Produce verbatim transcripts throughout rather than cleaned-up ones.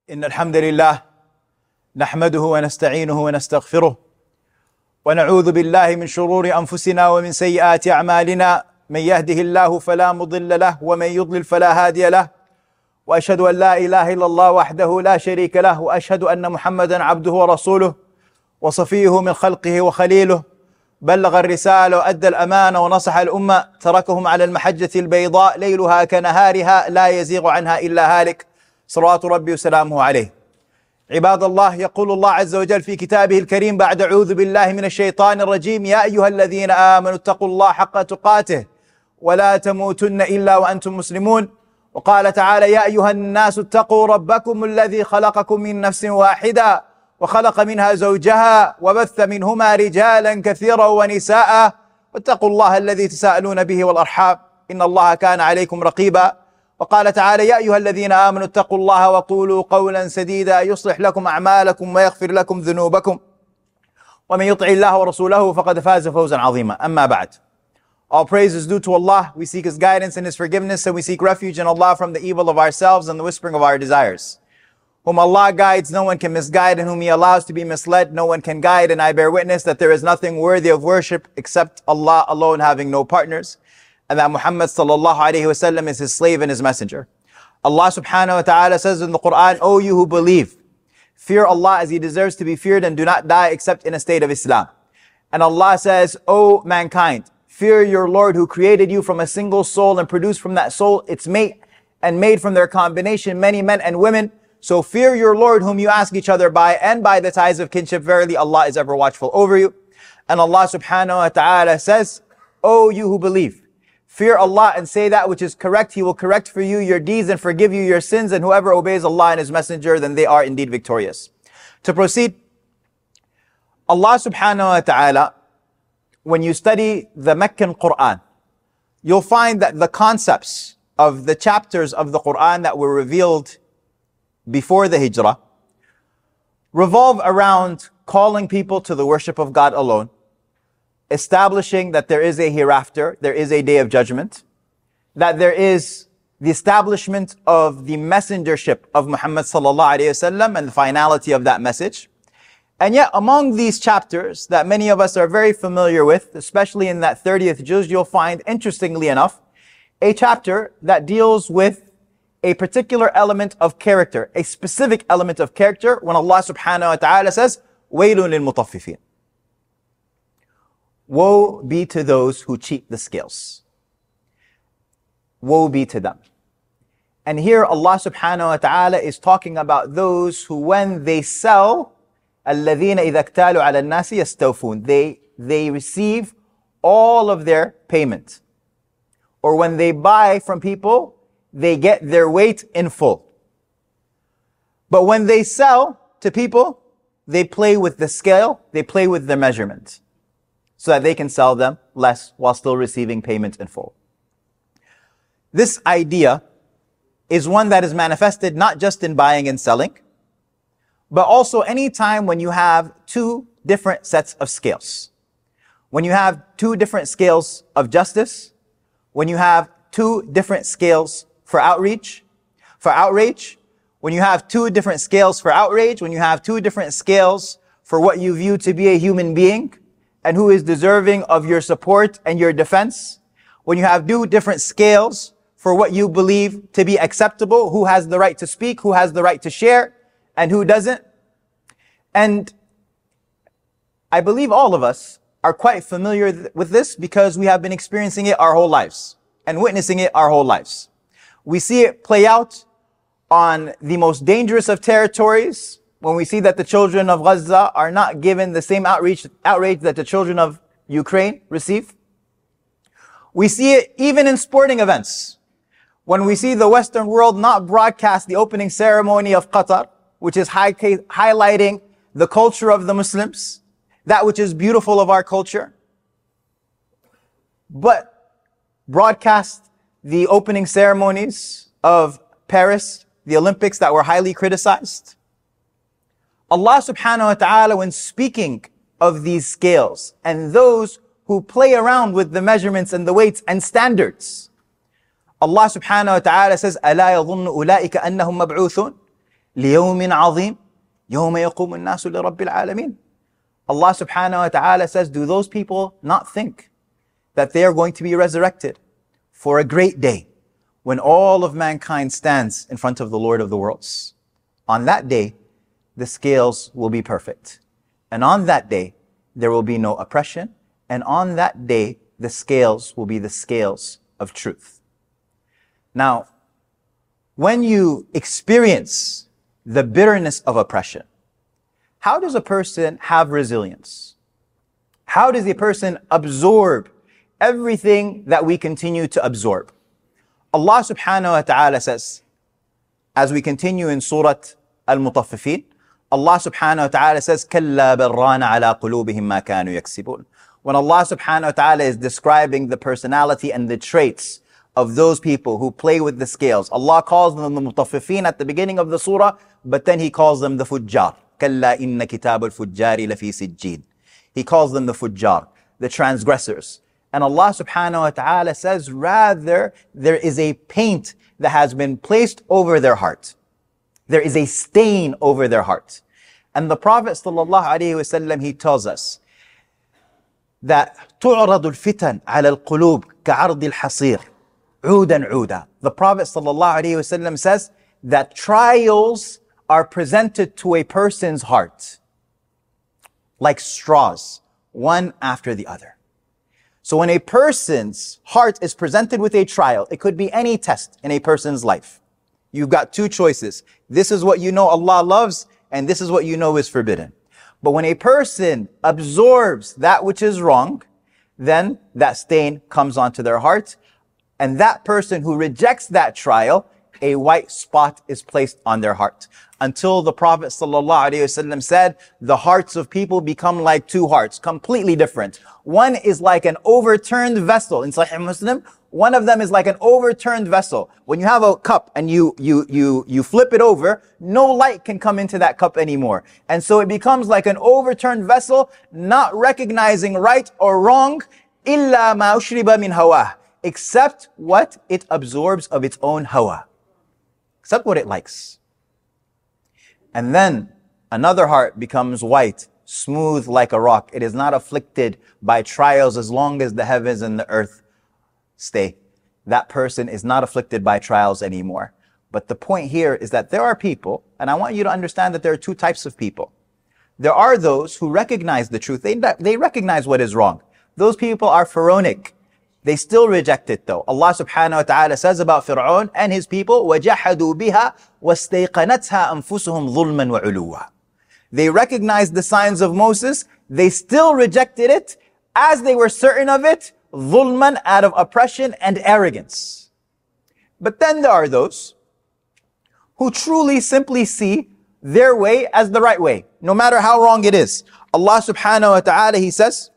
إن الحمد لله نحمده ونستعينه ونستغفره ونعوذ بالله من شرور أنفسنا ومن سيئات أعمالنا. من يهده الله فلا مضل له ومن يضلل فلا هادي له، وأشهد أن لا إله إلا الله وحده لا شريك له، وأشهد أن محمدا عبده ورسوله وصفيه من خلقه وخليله، بلغ الرسالة وأدى الأمانة ونصح الأمة، تركهم على المحجة البيضاء ليلها كنهارها لا يزيغ عنها إلا هالك، صلوات ربي وسلامه عليه. عباد الله، يقول الله عز وجل في كتابه الكريم بعد أعوذ بالله من الشيطان الرجيم: يا أيها الذين آمنوا اتقوا الله حق تقاته ولا تموتن إلا وأنتم مسلمون. وقال تعالى: يا أيها الناس اتقوا ربكم الذي خلقكم من نفس واحدة وخلق منها زوجها وبث منهما رجالا كثيرا ونساء واتقوا الله الذي تساءلون به والأرحام إن الله كان عليكم رقيبا. وقال تعالى: يا أيها الذين آمنوا اتقوا الله وقولوا قولا سديدا يصلح لكم أعمالكم ويغفر لكم ذنوبكم ومن يطع الله ورسوله فقد فاز فوزا عظيما. أما بعد. All praise is due to Allah. We seek His guidance and His forgiveness, and we seek refuge in Allah from the evil of ourselves and the whispering of our desires. Whom Allah guides, no one can misguide, and whom He allows to be misled, no one can guide. And I bear witness that there is nothing worthy of worship except Allah alone, having no partners, and that Muhammad sallallahu alayhi wasallam is His slave and His messenger. Allah subhanahu wa ta'ala says in the Quran: O you who believe, fear Allah as He deserves to be feared, and do not die except in a state of Islam. And Allah says: O mankind, fear your Lord who created you from a single soul and produced from that soul its mate, and made from their combination many men and women. So fear your Lord whom you ask each other by, and by the ties of kinship. Verily Allah is ever watchful over you. And Allah subhanahu wa ta'ala says: O you who believe, fear Allah and say that which is correct. He will correct for you your deeds and forgive you your sins. And whoever obeys Allah and His messenger, then they are indeed victorious. To proceed, Allah subhanahu wa ta'ala, when you study the Meccan Quran, you'll find that the concepts of the chapters of the Quran that were revealed before the Hijrah revolve around calling people to the worship of God alone, establishing that there is a hereafter, there is a day of judgment, that there is the establishment of the messengership of Muhammad sallallahu alaihi wasallam and the finality of that message. And yet among these chapters that many of us are very familiar with, especially in that thirtieth juz, you'll find, interestingly enough, a chapter that deals with a particular element of character, a specific element of character, when Allah subhanahu wa ta'ala says, وَيْلٌ لِلْمُطَفِّفِينَ. Woe be to those who cheat the scales. Woe be to them. And here Allah subhanahu wa ta'ala is talking about those who, when they sell, الَّذِينَ إِذَا اكْتَالُوا عَلَى النَّاسِ يَسْتَوْفُونَ, they, they receive all of their payment. Or when they buy from people, they get their weight in full. But when they sell to people, they play with the scale, they play with the measurement, so that they can sell them less while still receiving payment in full. This idea is one that is manifested not just in buying and selling, but also any time when you have two different sets of scales. When you have two different scales of justice, when you have two different scales for outreach, for outrage, when you have two different scales for outrage, when you have two different scales for what you view to be a human being, and who is deserving of your support and your defense, when you have two different scales for what you believe to be acceptable, who has the right to speak, who has the right to share, and who doesn't. And I believe all of us are quite familiar th- with this because we have been experiencing it our whole lives and witnessing it our whole lives. We see it play out on the most dangerous of territories, when we see that the children of Gaza are not given the same outreach, outrage that the children of Ukraine receive. We see it even in sporting events, when we see the Western world not broadcast the opening ceremony of Qatar, which is high, highlighting the culture of the Muslims, that which is beautiful of our culture, but broadcast the opening ceremonies of Paris, the Olympics, that were highly criticized. Allah subhanahu wa ta'ala, when speaking of these scales and those who play around with the measurements and the weights and standards, Allah subhanahu wa ta'ala says, أَلَا يَظُنُّ أُولَٰئِكَ أَنَّهُمْ مَبْعُوثُونَ. لِيَوْمٍ عَظِيمٍ يَوْمَ يَقُومُ النَّاسُ لِرَبِّ الْعَالَمِينَ. Allah subhanahu wa ta'ala says, do those people not think that they are going to be resurrected for a great day when all of mankind stands in front of the Lord of the worlds? On that day, the scales will be perfect. And on that day, there will be no oppression. And on that day, the scales will be the scales of truth. Now, when you experience the bitterness of oppression, how does a person have resilience? How does a person absorb everything that we continue to absorb? Allah subhanahu wa ta'ala says, as we continue in Surah Al-Mutaffifin, Allah subhanahu wa ta'ala says, كَلَّا بَرَّانَ عَلَىٰ قُلُوبِهِمْ مَا كَانُوا يَكْسِبُونَ. When Allah subhanahu wa ta'ala is describing the personality and the traits of those people who play with the scales, Allah calls them the Mutaffifin at the beginning of the surah, but then He calls them the Fujjar. كَلَّا إِنَّ كِتَابَ الْفُجَّارِ لَفِي سِجِّينَ. He calls them the Fujjar, the transgressors. And Allah subhanahu wa ta'ala says, rather, there is a paint that has been placed over their heart. There is a stain over their heart. And the Prophet sallallahu alaihi wasallam, he tells us that تُعْرَضُ الْفِتَنْ عَلَى الْقُلُوبِ كَعَرْضِ الْحَصِيرِ عُودًا عُودًا. The Prophet sallallahu alaihi wasallam says that trials are presented to a person's heart like straws, one after the other. So when a person's heart is presented with a trial, it could be any test in a person's life. You've got two choices. This is what you know Allah loves, and this is what you know is forbidden. But when a person absorbs that which is wrong, then that stain comes onto their heart. And that person who rejects that trial, a white spot is placed on their heart. Until the Prophet ﷺ said, the hearts of people become like two hearts, completely different. One is like an overturned vessel. In Sahih Muslim, one of them is like an overturned vessel. When you have a cup and you, you, you, you flip it over, no light can come into that cup anymore. And so it becomes like an overturned vessel, not recognizing right or wrong, إِلَّا مَا أُشْرِبَ مِنْ هَوَاهِ, except what it absorbs of its own hawa. Except what it likes. And then another heart becomes white, smooth like a rock. It is not afflicted by trials as long as the heavens and the earth stay. That person is not afflicted by trials anymore. But the point here is that there are people, and I want you to understand that there are two types of people. There are those who recognize the truth. They, they recognize what is wrong. Those people are pharaonic. They still reject it though. Allah subhanahu wa ta'ala says about Fir'aun and his people, وَجَحَدُوا بِهَا وَاسْتَيْقَنَتْهَا أَنفُسُهُمْ ظُلْمًا وَعُلُوًّا. They recognized the signs of Moses. They still rejected it as they were certain of it, ظُلْمًا, out of oppression and arrogance. But then there are those who truly simply see their way as the right way, no matter how wrong it is. Allah subhanahu wa ta'ala, He says,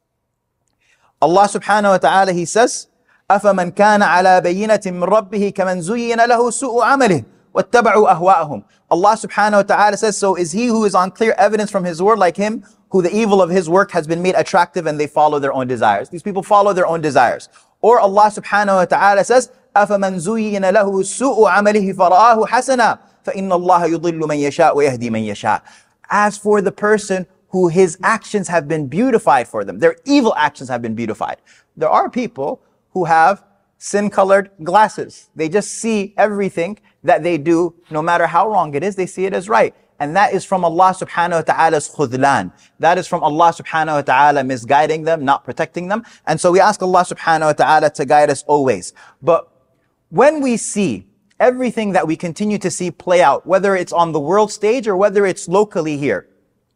Allah subhanahu wa ta'ala, He says, أَفَمَنْ كَانَ عَلَى بَيِّنَةٍ مِّن رَبِّهِ كَمَنْ زُيِّنَ لَهُ سُوءُ عَمَلِهِ وَاتَّبَعُوا أَهْوَاءَهُم. Allah subhanahu wa ta'ala says, so is he who is on clear evidence from his word like him, who the evil of his work has been made attractive and they follow their own desires. These people follow their own desires. Or Allah subhanahu wa ta'ala says, أَفَمَنْ زُيِّنَ لَهُ سُوءُ عَمَلِهِ فَرَآهُ حَسَنًا فَإِنَّ اللَّهَ يُضِلُّ مَنْ يَشَاءُ وَيَهْدِي مَنْ يَشَاءُ. As for the person who his actions have been beautified for them, their evil actions have been beautified. There are people who have sin-colored glasses. They just see everything that they do, no matter how wrong it is, they see it as right. And that is from Allah subhanahu wa ta'ala's khudlan. That is from Allah subhanahu wa ta'ala misguiding them, not protecting them. And so we ask Allah subhanahu wa ta'ala to guide us always. But when we see everything that we continue to see play out, whether it's on the world stage or whether it's locally here,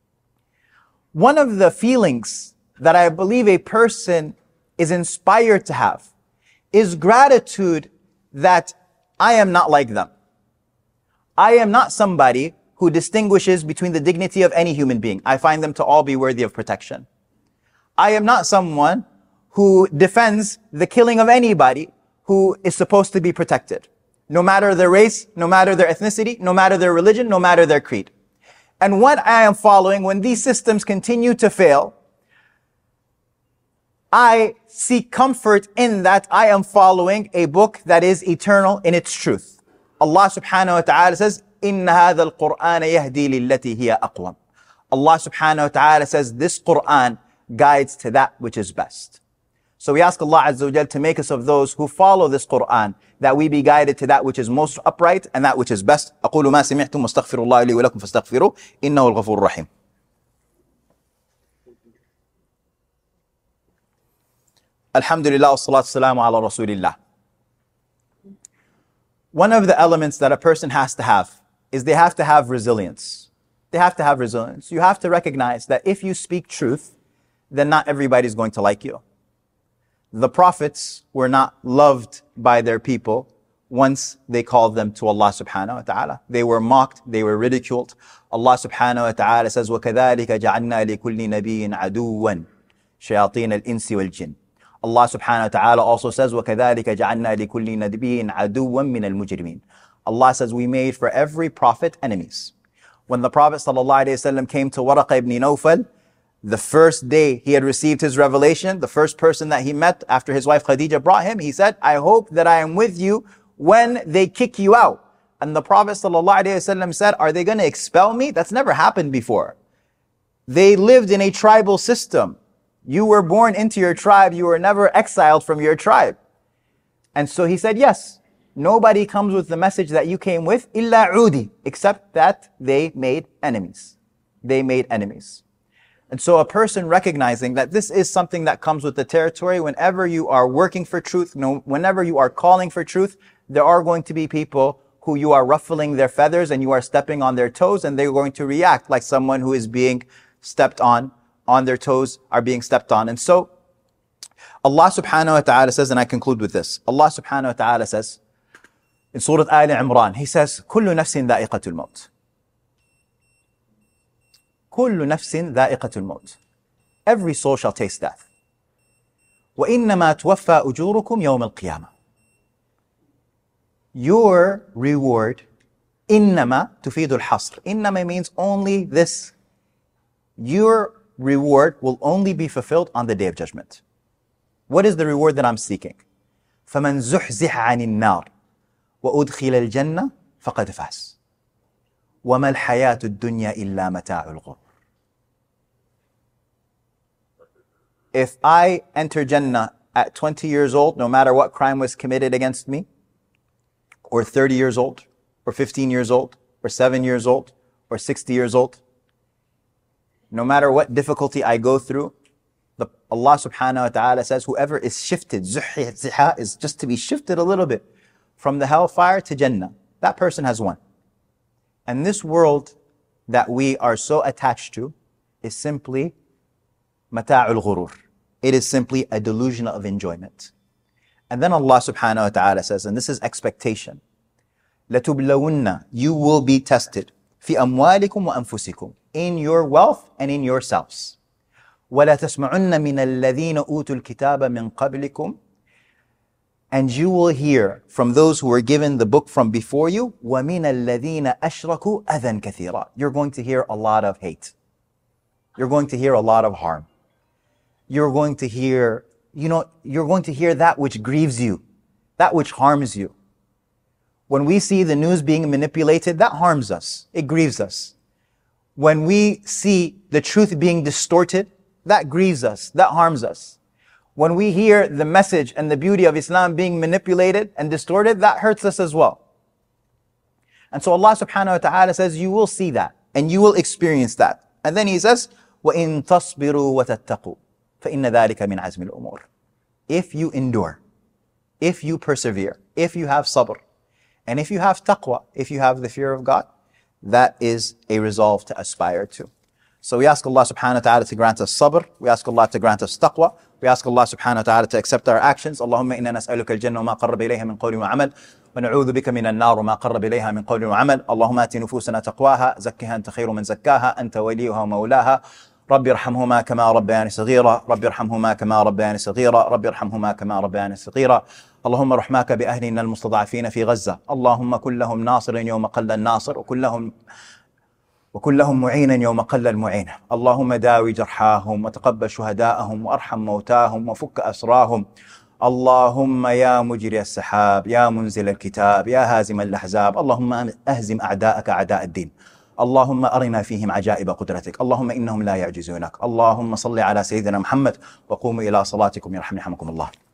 one of the feelings that I believe a person is inspired to have is gratitude that I am not like them. I am not somebody who distinguishes between the dignity of any human being. I find them to all be worthy of protection. I am not someone who defends the killing of anybody who is supposed to be protected, no matter their race, no matter their ethnicity, no matter their religion, no matter their creed. And what I am following, when these systems continue to fail, I seek comfort in that I am following a book that is eternal in its truth. Allah subhanahu wa ta'ala says, إن هذا القرآن يهدي للتي هي أقوم. Allah subhanahu wa ta'ala says this Quran guides to that which is best. So we ask Allah Azza wa Jal to make us of those who follow this Quran, that we be guided to that which is most upright and that which is best. أقول ما سمعتم واستغفر الله لي ولكم فاستغفروه إنه الغفور الرحيم. Alhamdulillah wassalatu wassalamu ala rasulillah. One of the elements that a person has to have is they have to have resilience. They have to have resilience. You have to recognize that if you speak truth, then not everybody's going to like you. The prophets were not loved by their people once they called them to Allah subhanahu wa ta'ala. They were mocked, they were ridiculed. Allah subhanahu wa ta'ala says, وَكَذَلِكَ جَعَلْنَا لِكُلِّ نَبِيٍّ عَدُوًّا شَيَاطِينَ الْإِنسِ وَالْجِنِّ. Allah subhanahu wa ta'ala also says, وَكَذَلِكَ جَعَلْنَا لِكُلِّ نَبِيٍّ عَدُوًّا مِنَ الْمُجْرِمِينَ. Allah says, we made for every prophet enemies. When the Prophet sallallahu alaihi wasallam came to Waraqa ibn Nawfal, the first day he had received his revelation, the first person that he met after his wife Khadija brought him, he said, I hope that I am with you when they kick you out. And the Prophet ﷺ said, are they going to expel me? That's never happened before. They lived in a tribal system. You were born into your tribe. You were never exiled from your tribe. And so he said, yes, nobody comes with the message that you came with, illa udi, except that they made enemies. They made enemies. And so a person recognizing that this is something that comes with the territory, whenever you are working for truth, whenever you are calling for truth, there are going to be people who you are ruffling their feathers and you are stepping on their toes, and they're going to react like someone who is being stepped on, on their toes are being stepped on. And so Allah subhanahu wa ta'ala says, and I conclude with this, Allah subhanahu wa ta'ala says in Surah Al Imran, He says, كُلُّ نَفْسٍ ذَائِقَةُ الْمَوْتِ. كُلُّ نَفْسٍ ذَائِقَةُ الْمَوْتِ. Every soul shall taste death. وَإِنَّمَا تُوَفَّى أُجُورُكُمْ يَوْمَ الْقِيَامَةِ. Your reward, إِنَّمَا تُفِيدُ الْحَصْرِ. إِنَّمَا means only this. Your reward will only be fulfilled on the Day of Judgment. What is the reward that I'm seeking? فَمَنْ زُحْزِحَ عَنِ النَّارِ وَأُدْخِلَ الْجَنَّةِ فَقَدْ فَازَ وَمَا الْحَيَاةُ الدُّنْيَا إِلَّا مَتَاعُ الْغُرُورِ. If I enter Jannah at twenty years old, no matter what crime was committed against me, or thirty years old, or fifteen years old, or seven years old, or sixty years old, no matter what difficulty I go through, the, Allah subhanahu wa ta'ala says, whoever is shifted, zuhziha is just to be shifted a little bit from the hellfire to Jannah, that person has won. And this world that we are so attached to is simply mata'ul ghurur. It is simply a delusion of enjoyment. And then Allah subhanahu wa ta'ala says, and this is expectation, لَتُبْلَوُنَّ, you will be tested, فِي أَمْوَالِكُمْ وَأَنفُسِكُمْ, in your wealth and in yourselves. وَلَا تَسْمَعُنَّ مِنَ الَّذِينَ أُوتُوا الْكِتَابَ مِنْ قَبْلِكُمْ, and you will hear from those who were given the book from before you, وَمِنَ الَّذِينَ أَشْرَكُوا أَذًى كَثِيرًا. You're going to hear a lot of hate. You're going to hear a lot of harm. You're going to hear, you know, you're going to hear that which grieves you, that which harms you. When we see the news being manipulated, that harms us. It grieves us. When we see the truth being distorted, that grieves us, that harms us. When we hear the message and the beauty of Islam being manipulated and distorted, that hurts us as well. And so Allah subhanahu wa ta'ala says, you will see that and you will experience that. And then He says, وَإِن تَصْبِرُوا وَتَتَّقُوا فَإِنَّ ذَلِكَ مِنْ عَزْمِ الْأُمُورِ. If you endure, if you persevere, if you have sabr, and if you have taqwa, if you have the fear of God, that is a resolve to aspire to. So we ask Allah subhanahu wa ta'ala to grant us sabr. We ask Allah to grant us taqwa. We ask Allah subhanahu wa ta'ala to accept our actions. Allahumma inna nas'aluka al-jannah wa ma qarraba ilayha min qawlin wa amal. Wa na'udhu bika min an-nar wa ma qarraba ilayha min qawlin wa amal. Allahumma ati nufusana taqwaha, zakkiha anta khayru man zakkaha, anta waliyuha wa mawlaha. رب ارحمهما كما ربياني صغيرا رب ارحمهما كما ربياني صغيرا رب ارحمهما كما ربياني صغيرا اللهم رحماك بأهلنا المستضعفين في غزة اللهم كن لهم ناصرا يوم قل الناصر وكن لهم وكن لهم معينا يوم قل المعين اللهم داوي جرحاهم وتقبل شهداءهم وارحم موتاهم وفك أسراهم اللهم يا مجري السحاب، يا منزل الكتاب، يا هازم الأحزاب، اللهم أهزم أعداءك أعداء الدين. اللهم أرنا فيهم عجائب قدرتك، اللهم إنهم لا يعجزونك. اللهم صل على سيدنا محمد، وقوموا إلى صلاتكم يرحمني رحمكم الله.